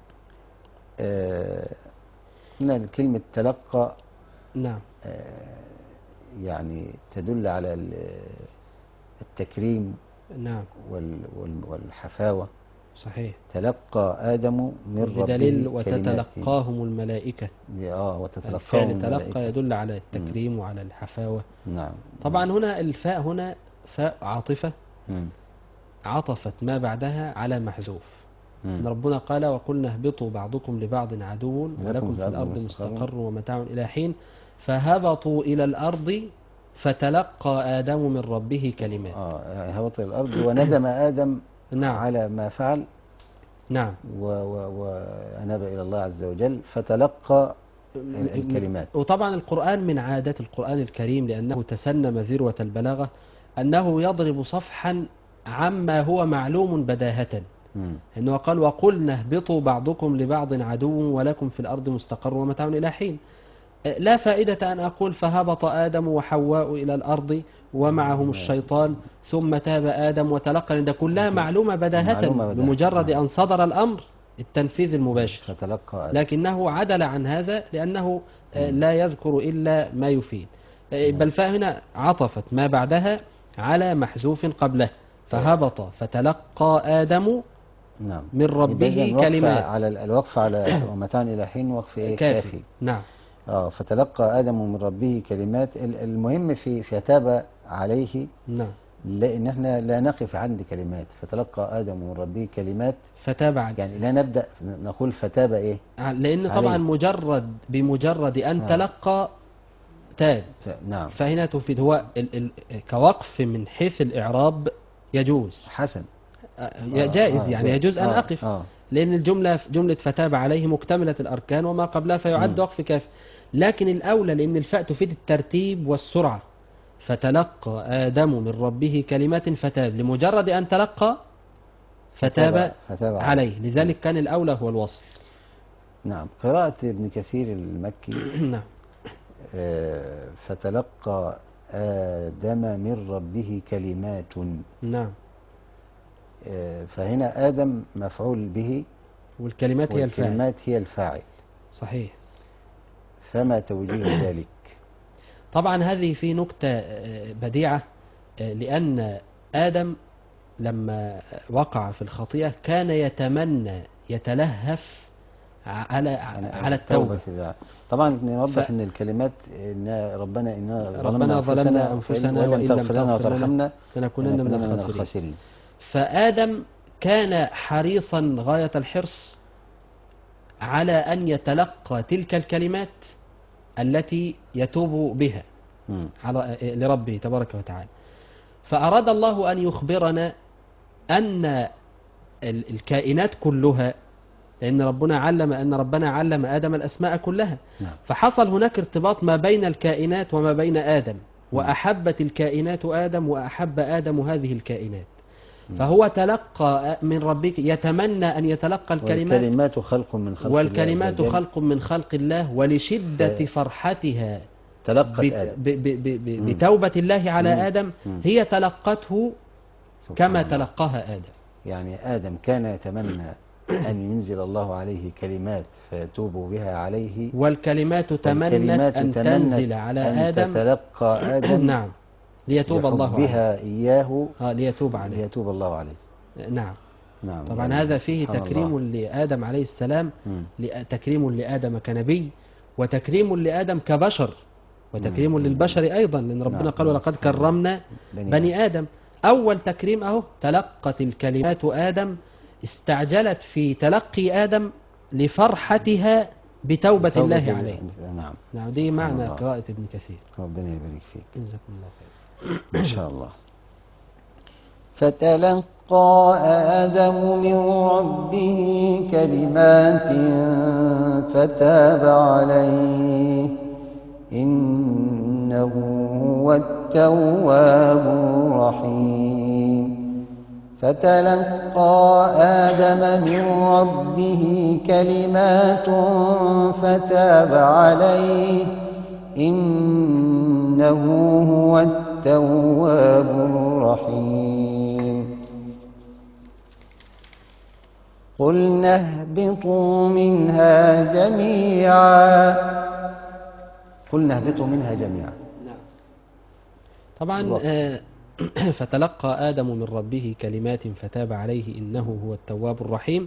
[SPEAKER 2] آه هنا كلمة تلقى
[SPEAKER 3] نعم.
[SPEAKER 2] آه يعني تدل على التكريم
[SPEAKER 3] نعم.
[SPEAKER 2] وال- وال- والحفاوة.
[SPEAKER 3] صحيح.
[SPEAKER 2] تلقى آدم من
[SPEAKER 3] بدليل
[SPEAKER 2] ربه كلمات.
[SPEAKER 3] وتتلقاهم الملائكة.
[SPEAKER 2] اه وتتلقاهم
[SPEAKER 3] الفعل تلقى
[SPEAKER 2] الملائكة.
[SPEAKER 3] يدل على التكريم وعلى الحفاوة.
[SPEAKER 2] نعم.
[SPEAKER 3] طبعا هنا الفاء هنا فاء عاطفة
[SPEAKER 2] مم.
[SPEAKER 3] عطفت ما بعدها على محذوف.
[SPEAKER 2] مم.
[SPEAKER 3] إن ربنا قال وقلنا اهبطوا بعضكم لبعض عدو ولكم في الأرض مستقر ومتاع إلى حين فهبطوا إلى الأرض فتلقى آدم من ربه كلمات.
[SPEAKER 2] اه هبط الأرض وندم آدم
[SPEAKER 3] نعم.
[SPEAKER 2] على ما فعل
[SPEAKER 3] نعم.
[SPEAKER 2] و- و- وأناب إلى الله عز وجل فتلقى الكلمات.
[SPEAKER 3] وطبعا القرآن من عادات القرآن الكريم لأنه تسنم ذروة البلاغة أنه يضرب صفحا عما هو معلوم بداهة.
[SPEAKER 2] مم.
[SPEAKER 3] إنه قال وقلنا اهبطوا بعضكم لبعض عدو ولكم في الأرض مستقر ومتاع إلى حين. لا فائدة أن أقول فهبط آدم وحواء إلى الأرض ومعهم الشيطان ثم تاب آدم وتلقى، لأن ده كلها معلومة بداهة
[SPEAKER 2] معلومة بداهة.
[SPEAKER 3] بمجرد
[SPEAKER 2] نعم.
[SPEAKER 3] أن صدر الأمر التنفيذ المباشر.
[SPEAKER 2] فتلقى آدم.
[SPEAKER 3] لكنه عدل عن هذا لأنه آه، لا يذكر إلا ما يفيد. آه، بل فهنا عطفت ما بعدها على محذوف قبله فهبط فتلقى آدم
[SPEAKER 2] نعم.
[SPEAKER 3] من ربه
[SPEAKER 2] يبقى إذن وقف
[SPEAKER 3] كلمات.
[SPEAKER 2] على ال- الوقف على ومتاع إلى حين وقف إيه؟
[SPEAKER 3] كافي.
[SPEAKER 2] كافي.
[SPEAKER 3] نعم.
[SPEAKER 2] اه فتلقى آدم من ربه كلمات. ال- المهم في فتاب عليه
[SPEAKER 3] نعم.
[SPEAKER 2] لأن احنا لا نقف عند كلمات. فتلقى آدم من ربه كلمات
[SPEAKER 3] فتاب عليه،
[SPEAKER 2] يعني لا نبدأ نقول فتاب إيه.
[SPEAKER 3] لأن طبعا
[SPEAKER 2] عليه.
[SPEAKER 3] مجرد بمجرد أن
[SPEAKER 2] آه.
[SPEAKER 3] تلقى تاب،
[SPEAKER 2] ف... نعم.
[SPEAKER 3] فهنا تفيد هو ال ال كوقف من حيث الإعراب يجوز
[SPEAKER 2] حسن.
[SPEAKER 3] آه جائز، يعني
[SPEAKER 2] جائز.
[SPEAKER 3] يجوز أن
[SPEAKER 2] آه
[SPEAKER 3] أقف
[SPEAKER 2] آه
[SPEAKER 3] لأن الجملة جملة فتاب عليه مكتملة الأركان وما قبلها فيعد
[SPEAKER 2] مم.
[SPEAKER 3] وقف كافي. لكن الأولى لأن الفاء تفيد الترتيب والسرعة، فتلقى آدم من ربه كلمات فتاب، لمجرد أن تلقى فتاب,
[SPEAKER 2] فتاب
[SPEAKER 3] عليه،
[SPEAKER 2] عليه.
[SPEAKER 3] لذلك كان الأولى هو الوصل.
[SPEAKER 2] نعم. قراءة ابن كثير المكي
[SPEAKER 3] نعم.
[SPEAKER 2] آه، فتلقى آدم من ربه كلمات.
[SPEAKER 3] نعم.
[SPEAKER 2] آه، فهنا آدم مفعول به
[SPEAKER 3] والكلمات هي الفاعل.
[SPEAKER 2] والكلمات هي الفاعل.
[SPEAKER 3] صحيح.
[SPEAKER 2] فما توجيه ذلك؟
[SPEAKER 3] طبعا هذه في نكتة آه، بديعة، آه، لأن آدم لما وقع في الخطيئة كان يتمنى يتلهف على على التوبة.
[SPEAKER 2] طبعا نوضح
[SPEAKER 3] ف...
[SPEAKER 2] ان الكلمات ان ربنا إنا
[SPEAKER 3] ربنا ظلمنا أنفسنا
[SPEAKER 2] وإن
[SPEAKER 3] وإن
[SPEAKER 2] لم
[SPEAKER 3] لم
[SPEAKER 2] تغفر لنا
[SPEAKER 3] تغفر لنا
[SPEAKER 2] وترحمنا
[SPEAKER 3] لنكونن من الخاسرين. فآدم كان حريصا غاية الحرص على أن يتلقى تلك الكلمات التي يتوب بها
[SPEAKER 2] م.
[SPEAKER 3] على لربه تبارك وتعالى. فأراد الله أن يخبرنا أن الكائنات كلها، لأن ربنا علم أن ربنا علم آدم الأسماء كلها،
[SPEAKER 2] نعم.
[SPEAKER 3] فحصل هناك ارتباط ما بين الكائنات وما بين آدم، وأحبت الكائنات آدم وأحب آدم هذه الكائنات، فهو تلقى من ربك، يتمنى أن يتلقى الكلمات.
[SPEAKER 2] والكلمات خلق من خلق
[SPEAKER 3] والكلمات
[SPEAKER 2] الله
[SPEAKER 3] خلق من خلق الله، ولشدة فرحتها
[SPEAKER 2] تلقت آدم
[SPEAKER 3] بتوبة الله على
[SPEAKER 2] مم.
[SPEAKER 3] آدم
[SPEAKER 2] مم.
[SPEAKER 3] هي تلقته كما تلقاها آدم.
[SPEAKER 2] يعني آدم كان يتمنى أن ينزل الله عليه كلمات فيتوب بها عليه،
[SPEAKER 3] والكلمات تمنت أن تنزل على
[SPEAKER 2] أن
[SPEAKER 3] آدم
[SPEAKER 2] تتلقى آدم
[SPEAKER 3] نعم ليتوب الله عليه
[SPEAKER 2] بها إياه
[SPEAKER 3] آه ليتوب عليه
[SPEAKER 2] ليتوب الله عليه.
[SPEAKER 3] نعم.
[SPEAKER 2] نعم.
[SPEAKER 3] طبعا
[SPEAKER 2] يعني
[SPEAKER 3] هذا فيه تكريم
[SPEAKER 2] الله.
[SPEAKER 3] لآدم عليه السلام،
[SPEAKER 2] م.
[SPEAKER 3] تكريم لآدم كنبي، وتكريم لآدم كبشر، وتكريم
[SPEAKER 2] م.
[SPEAKER 3] للبشر أيضا، لأن ربنا
[SPEAKER 2] نعم.
[SPEAKER 3] قال ولقد كرمنا
[SPEAKER 2] بني,
[SPEAKER 3] بني آدم. أول تكريم أهو تلقت الكلمات آدم، استعجلت في تلقي آدم لفرحتها بتوبة, بتوبة الله عليه.
[SPEAKER 2] نعم.
[SPEAKER 3] نعم دي معنى الله. قراءة ابن كثير.
[SPEAKER 2] ربنا يبارك فيك.
[SPEAKER 3] جزاكم الله خير.
[SPEAKER 2] ما شاء الله. فتلقى آدم من ربه كلمات فتاب عليه إنه هو التواب الرحيم. فتلقى آدم من ربه كلمات فتاب عليه إنه هو التواب الرحيم. قلنا اهبطوا منها جميعا قلنا اهبطوا منها جميعا.
[SPEAKER 3] نعم. طبعا آه فتلقى آدم من ربه كلمات فتاب عليه إنه هو التواب الرحيم.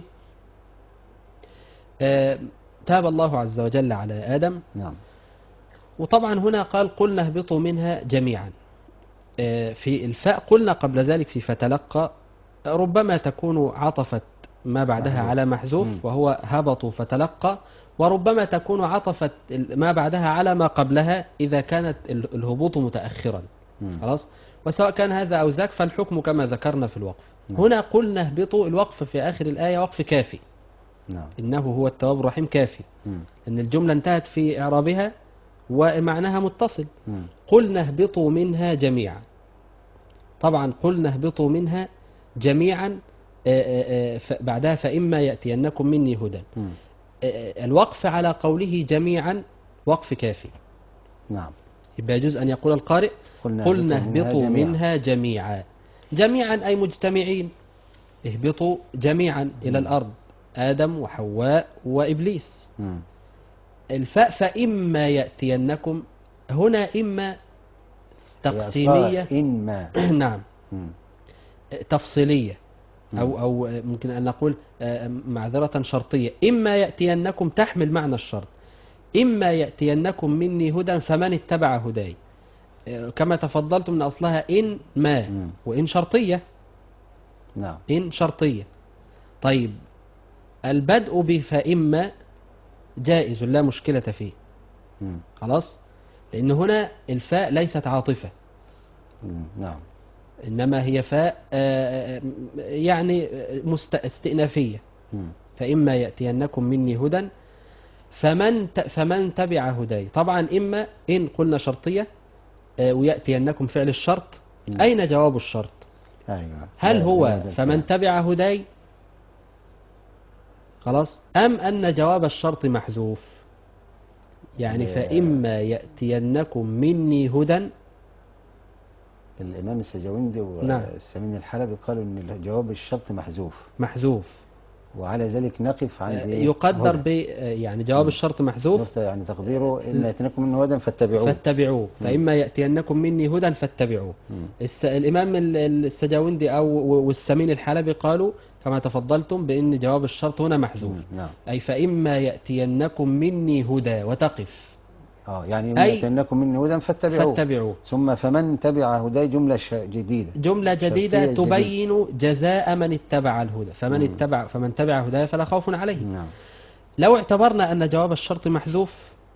[SPEAKER 3] آه تاب الله عز وجل على آدم.
[SPEAKER 2] نعم.
[SPEAKER 3] وطبعا هنا قال قلنا اهبطوا منها جميعا. آه في الفاء قلنا قبل ذلك في فتلقى ربما تكون عطفت ما بعدها محذوف. على محذوف وهو هبطوا فتلقى، وربما تكون عطفت ما بعدها على ما قبلها إذا كانت الهبوط متأخرا. خلاص. وسواء كان هذا أو ذاك فالحكم كما ذكرنا في الوقف. نعم. هنا قلنا اهبطوا، الوقف في آخر الآية وقف كافي.
[SPEAKER 2] نعم.
[SPEAKER 3] إنه هو التواب الرحيم كافي،
[SPEAKER 2] مم.
[SPEAKER 3] أن الجملة انتهت في إعرابها ومعناها متصل.
[SPEAKER 2] مم.
[SPEAKER 3] قلنا اهبطوا منها جميعا. طبعا قلنا اهبطوا منها جميعا آآ آآ بعدها فإما يأتينكم مني هدى. الوقف على قوله جميعا وقف كافي.
[SPEAKER 2] نعم.
[SPEAKER 3] يبقى يجوز أن يقول القارئ قلنا اهبطوا منها, منها جميعا. جميعا أي مجتمعين، اهبطوا جميعا م. إلى الأرض، آدم وحواء وإبليس. م. الفاء فإما يأتينكم هنا إما تقسيمية
[SPEAKER 2] إما
[SPEAKER 3] نعم م. تفصيلية أو, أو ممكن أن نقول معذرة شرطية. إما يأتينكم تحمل معنى الشرط، إما يأتينكم مني هدى فمن اتبع هداي، كما تفضلت من أصلها إن ما م. وإن شرطية.
[SPEAKER 2] نعم.
[SPEAKER 3] إن شرطية. طيب البدء بفإما جائز لا مشكلة فيه.
[SPEAKER 2] م.
[SPEAKER 3] خلاص، لأن هنا الفاء ليست عاطفة.
[SPEAKER 2] م. نعم.
[SPEAKER 3] إنما هي فاء آه، يعني مست- استئنافية.
[SPEAKER 2] مم.
[SPEAKER 3] فإما يأتينكم مني هدى فمن ت- فمن تبع هداي. طبعا إما إن قلنا شرطية آه، ويأتينكم فعل الشرط.
[SPEAKER 2] مم.
[SPEAKER 3] أين جواب الشرط؟
[SPEAKER 2] أيوة.
[SPEAKER 3] هل
[SPEAKER 2] لا،
[SPEAKER 3] هو
[SPEAKER 2] لا، ده
[SPEAKER 3] فمن
[SPEAKER 2] الفعل.
[SPEAKER 3] تبع هداي خلاص، أم أن جواب الشرط محذوف؟ يعني
[SPEAKER 2] ل-
[SPEAKER 3] فإما يأتينكم مني هدى.
[SPEAKER 2] الإمام السجاوندي
[SPEAKER 3] نعم.
[SPEAKER 2] والسمين الحلبي قالوا إن جواب الشرط محذوف،
[SPEAKER 3] محذوف.
[SPEAKER 2] وعلى ذلك نقف عند
[SPEAKER 3] آه،
[SPEAKER 2] إيه؟
[SPEAKER 3] يقدر
[SPEAKER 2] هدى.
[SPEAKER 3] ب آه، يعني جواب
[SPEAKER 2] مم.
[SPEAKER 3] الشرط محذوف.
[SPEAKER 2] نقطة يعني تقديره إما يأتينكم منه هدى فاتبعوه.
[SPEAKER 3] فاتبعوه.
[SPEAKER 2] مم.
[SPEAKER 3] فإما يأتينكم مني هدى فاتبعوه.
[SPEAKER 2] مم.
[SPEAKER 3] الس... الإمام ال- ال- السجاوندي أو والسمين الحلبي قالوا كما تفضلتم بأن جواب الشرط هنا محذوف.
[SPEAKER 2] مم. نعم.
[SPEAKER 3] أي فإما يأتينكم مني هدى وتقف.
[SPEAKER 2] اه يعني
[SPEAKER 3] أي
[SPEAKER 2] يأتينكم منه هدى فاتبعوه.
[SPEAKER 3] فاتبعوه.
[SPEAKER 2] ثم فمن تبع هداي جملة ش- جديدة.
[SPEAKER 3] جملة جديدة
[SPEAKER 2] شرطية
[SPEAKER 3] تبين جزاء من اتبع الهدى. فمن
[SPEAKER 2] مم.
[SPEAKER 3] اتبع فمن تبع هداي فلا خوف عليه.
[SPEAKER 2] نعم.
[SPEAKER 3] لو اعتبرنا أن جواب الشرط محذوف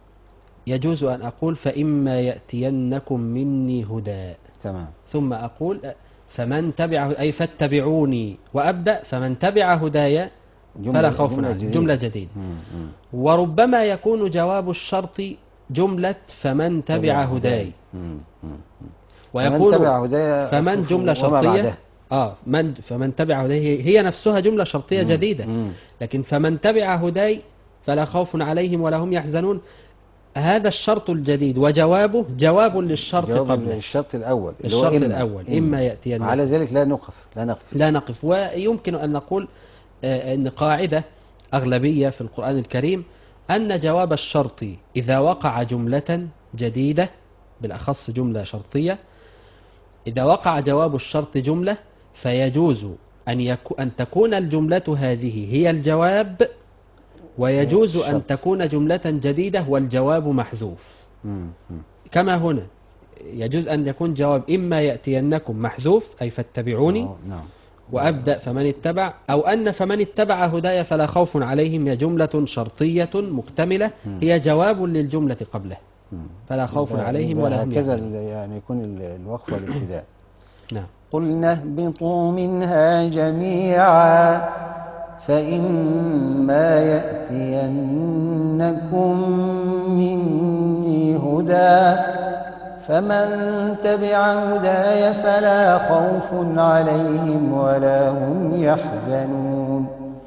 [SPEAKER 3] يجوز أن أقول فإما يأتينكم مني هدى،
[SPEAKER 2] تمام.
[SPEAKER 3] ثم أقول فمن تبع أي فاتبعوني، وأبدأ فمن تبع هدايا فلا خوف
[SPEAKER 2] جملة
[SPEAKER 3] عليه.
[SPEAKER 2] جديدة.
[SPEAKER 3] جملة جديدة.
[SPEAKER 2] مم. مم.
[SPEAKER 3] وربما يكون جواب الشرط جملة فمن تبع هداي،
[SPEAKER 2] مم. مم. مم.
[SPEAKER 3] ويكون
[SPEAKER 2] فمن تبع هدايا
[SPEAKER 3] فمن
[SPEAKER 2] أخف
[SPEAKER 3] جملة
[SPEAKER 2] وما
[SPEAKER 3] شرطية.
[SPEAKER 2] بعدها.
[SPEAKER 3] آه من فمن تبع هداي هي- هي نفسها جملة شرطية
[SPEAKER 2] مم.
[SPEAKER 3] جديدة.
[SPEAKER 2] مم.
[SPEAKER 3] لكن فمن تبع هداي فلا خوف عليهم ولا هم يحزنون، هذا الشرط الجديد وجوابه جواب للشرط
[SPEAKER 2] جواب
[SPEAKER 3] قبله.
[SPEAKER 2] الشرط الأول اللي هو
[SPEAKER 3] الشرط
[SPEAKER 2] إما.
[SPEAKER 3] الأول
[SPEAKER 2] مم.
[SPEAKER 3] إما يأتينكم.
[SPEAKER 2] على ذلك لا نقف لا نقف.
[SPEAKER 3] لا نقف. ويمكن أن نقول آه، أن قاعدة أغلبية في القرآن الكريم أن جواب الشرط إذا وقع جملة جديدة، بالأخص جملة شرطية، إذا وقع جواب الشرط جملة فيجوز أن, يكو أن تكون الجملة هذه هي الجواب، ويجوز أن
[SPEAKER 2] الشرط.
[SPEAKER 3] تكون جملة جديدة والجواب محذوف.
[SPEAKER 2] مم. مم.
[SPEAKER 3] كما هنا يجوز أن يكون جواب إما يأتينكم محذوف أي فاتبعوني،
[SPEAKER 2] آه، نعم.
[SPEAKER 3] وأبدأ فمن اتبع، أو أن فمن اتبع هدايا فلا خوف عليهم هي جملة شرطية مكتملة هي جواب للجملة قبله
[SPEAKER 2] مم.
[SPEAKER 3] فلا خوف
[SPEAKER 2] يبقى-
[SPEAKER 3] عليهم
[SPEAKER 2] يبقى
[SPEAKER 3] ولا هم
[SPEAKER 2] هكذا
[SPEAKER 3] يحزنون.
[SPEAKER 2] ال- يعني يكون ال- الوقف والابتداء.
[SPEAKER 3] نعم.
[SPEAKER 2] قلنا اهبطوا منها جميعا فإما يأتينكم مني هدى فمن تبع هداي فلا خوف عليهم ولا هم يحزنون.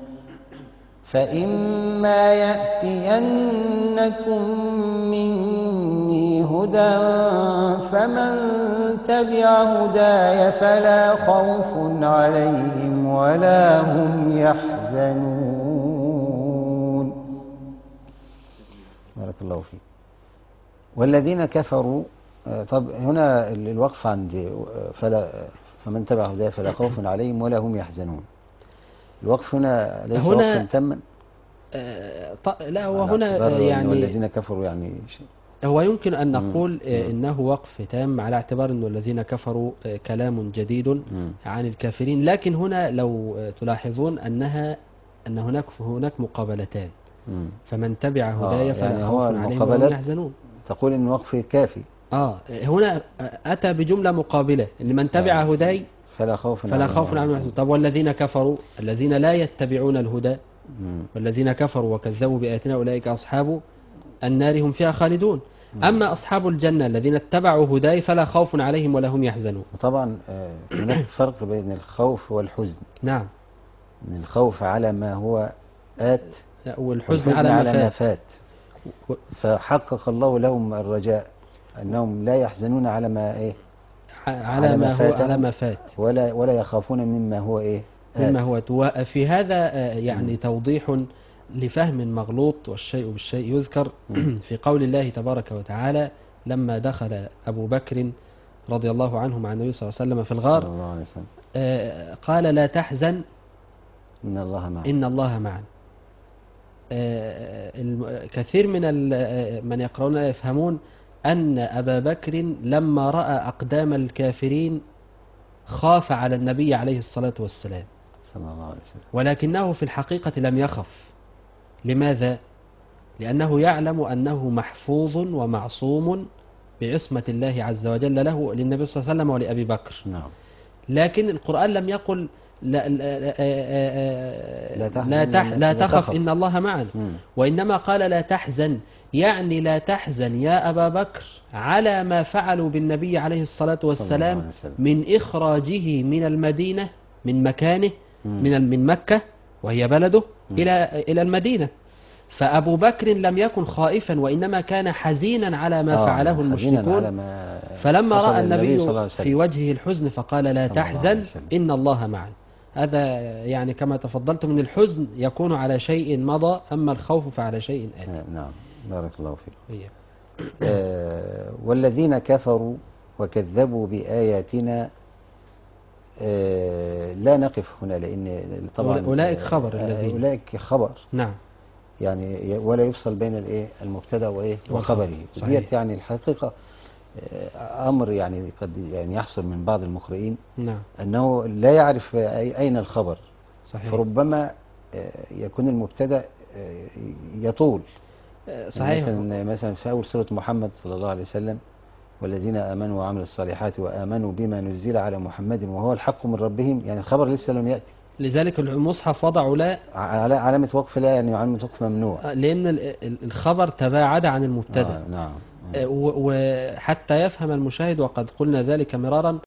[SPEAKER 2] فإما يأتينكم مني هدى فمن تبع هداي فلا خوف عليهم ولا هم يحزنون. بارك الله فيك. والذين كفروا آه، طب هنا ال- الوقف عند آه، فلا فمن تبع هداي فلا خوف عليهم ولا هم يحزنون. الوقف هنا ليس
[SPEAKER 3] هنا-
[SPEAKER 2] وقفا تاما.
[SPEAKER 3] آه، ط- لا هو
[SPEAKER 2] على
[SPEAKER 3] هنا
[SPEAKER 2] اعتبار
[SPEAKER 3] آه،
[SPEAKER 2] أن
[SPEAKER 3] يعني
[SPEAKER 2] والذين كفروا يعني شيء.
[SPEAKER 3] هو يمكن أن
[SPEAKER 2] مم.
[SPEAKER 3] نقول آه،
[SPEAKER 2] مم.
[SPEAKER 3] إنه وقف تام على اعتبار أن الذين كفروا آه، كلام جديد
[SPEAKER 2] مم.
[SPEAKER 3] عن الكافرين، لكن هنا لو آه، تلاحظون أنها أن هناك هناك مقابلتان.
[SPEAKER 2] مم.
[SPEAKER 3] فمن تبع
[SPEAKER 2] آه،
[SPEAKER 3] هدايا فلا
[SPEAKER 2] يعني هو
[SPEAKER 3] خوف عليهم ولا هم
[SPEAKER 2] المقابلات
[SPEAKER 3] يحزنون.
[SPEAKER 2] تقول ان وقف كافي
[SPEAKER 3] آه هنا أتى بجملة مقابلة لمن تبع
[SPEAKER 2] آه.
[SPEAKER 3] هداي
[SPEAKER 2] فلا خوف
[SPEAKER 3] فلا خوف عليهم ولا هم يحزنون. طب والذين كفروا الذين لا يتبعون الهدى
[SPEAKER 2] مم.
[SPEAKER 3] والذين كفروا وكذبوا بآياتنا أولئك أصحاب النار هم فيها خالدون. أما أصحاب الجنة الذين اتبعوا هداي فلا خوف عليهم ولا هم يحزنون.
[SPEAKER 2] وطبعا آه، هناك فرق بين الخوف والحزن.
[SPEAKER 3] نعم.
[SPEAKER 2] من الخوف على ما هو آت
[SPEAKER 3] لا، والحزن
[SPEAKER 2] والحزن
[SPEAKER 3] على ما فات.
[SPEAKER 2] فات.
[SPEAKER 3] و-
[SPEAKER 2] فحقق الله لهم الرجاء أنهم لا يحزنون على ما إيه
[SPEAKER 3] على
[SPEAKER 2] على ما
[SPEAKER 3] ما هو
[SPEAKER 2] فاتهم.
[SPEAKER 3] على ما فات
[SPEAKER 2] ولا ولا يخافون مما هو إيه آت.
[SPEAKER 3] مما هو. وفي هذا آه، يعني توضيح لفهم مغلوط، والشيء بالشيء يذكر في قول الله تبارك وتعالى لما دخل أبو بكر رضي الله عنه مع النبي صلى الله عليه وسلم في
[SPEAKER 2] صلى
[SPEAKER 3] الغار
[SPEAKER 2] الله عليه وسلم.
[SPEAKER 3] آه، قال لا تحزن
[SPEAKER 2] إن الله معنا.
[SPEAKER 3] إن الله معنا. آه، الم- كثير من ال- آه، من يقرؤون لا يفهمون أن أبا بكر لما رأى أقدام الكافرين خاف على النبي عليه الصلاة والسلام،
[SPEAKER 2] صلى الله عليه وسلم.
[SPEAKER 3] ولكنه في الحقيقة لم يخف. لماذا؟ لأنه يعلم أنه محفوظ ومعصوم بعصمة الله عز وجل له للنبي صلى الله عليه وسلم ولأبي بكر.
[SPEAKER 2] نعم.
[SPEAKER 3] لكن القرآن لم يقل لا, لا, لا,
[SPEAKER 2] لا تحزن
[SPEAKER 3] لا, تح
[SPEAKER 2] لا
[SPEAKER 3] لا
[SPEAKER 2] تخف.
[SPEAKER 3] تخف إن الله معنا،
[SPEAKER 2] مم.
[SPEAKER 3] وإنما قال لا تحزن، يعني لا تحزن يا أبا بكر على ما فعلوا بالنبي عليه الصلاة
[SPEAKER 2] صلى الله
[SPEAKER 3] والسلام
[SPEAKER 2] عليه وسلم.
[SPEAKER 3] من إخراجه من المدينة، من مكانه،
[SPEAKER 2] مم.
[SPEAKER 3] من من مكة وهي بلده
[SPEAKER 2] مم.
[SPEAKER 3] إلى إلى المدينة. فأبو بكر لم يكن خائفا، وإنما كان حزينا على ما
[SPEAKER 2] آه
[SPEAKER 3] فعله
[SPEAKER 2] يعني حزينا على
[SPEAKER 3] المشركون.
[SPEAKER 2] ما
[SPEAKER 3] فلما
[SPEAKER 2] حصل
[SPEAKER 3] رأى
[SPEAKER 2] للنبي صلى
[SPEAKER 3] النبي
[SPEAKER 2] الله عليه
[SPEAKER 3] في
[SPEAKER 2] وسلم.
[SPEAKER 3] وجهه الحزن فقال لا
[SPEAKER 2] صلى الله عليه
[SPEAKER 3] تحزن
[SPEAKER 2] وسلم.
[SPEAKER 3] إن الله معنا. هذا يعني كما تفضلت من الحزن يكون على شيء مضى، أما الخوف فعلى شيء آتي.
[SPEAKER 2] آه، نعم بارك الله فيك.
[SPEAKER 3] هي.
[SPEAKER 2] آه والذين كفروا وكذبوا بآياتنا، آه لا نقف هنا لأن طبعا
[SPEAKER 3] أولئك خبر
[SPEAKER 2] آه
[SPEAKER 3] الذين.
[SPEAKER 2] أولئك خبر
[SPEAKER 3] نعم.
[SPEAKER 2] يعني ولا يفصل بين الايه المبتدا وايه وخبره.
[SPEAKER 3] صحيح.
[SPEAKER 2] ديت يعني الحقيقه آه، امر يعني قد يعني يحصل من بعض المقرئين
[SPEAKER 3] نعم.
[SPEAKER 2] انه لا يعرف أي- اين الخبر،
[SPEAKER 3] صحيح.
[SPEAKER 2] فربما آه، يكون المبتدا آه، يطول.
[SPEAKER 3] آه،
[SPEAKER 2] يعني
[SPEAKER 3] صحيح.
[SPEAKER 2] مثلا مثلا في اول سوره محمد صلى الله عليه وسلم والذين امنوا وعملوا الصالحات وامنوا بما نزل على محمد وهو الحق من ربهم، يعني الخبر لسه لم ياتي.
[SPEAKER 3] لذلك المصحف وضعوا لا،
[SPEAKER 2] على علامه وقف لا، يعني علامه وقف ممنوع.
[SPEAKER 3] آه، لأن ال- ال- الخبر تباعد عن المبتدا.
[SPEAKER 2] آه نعم.
[SPEAKER 3] آه، و- وحتى يفهم المشاهد، وقد قلنا ذلك مرارا،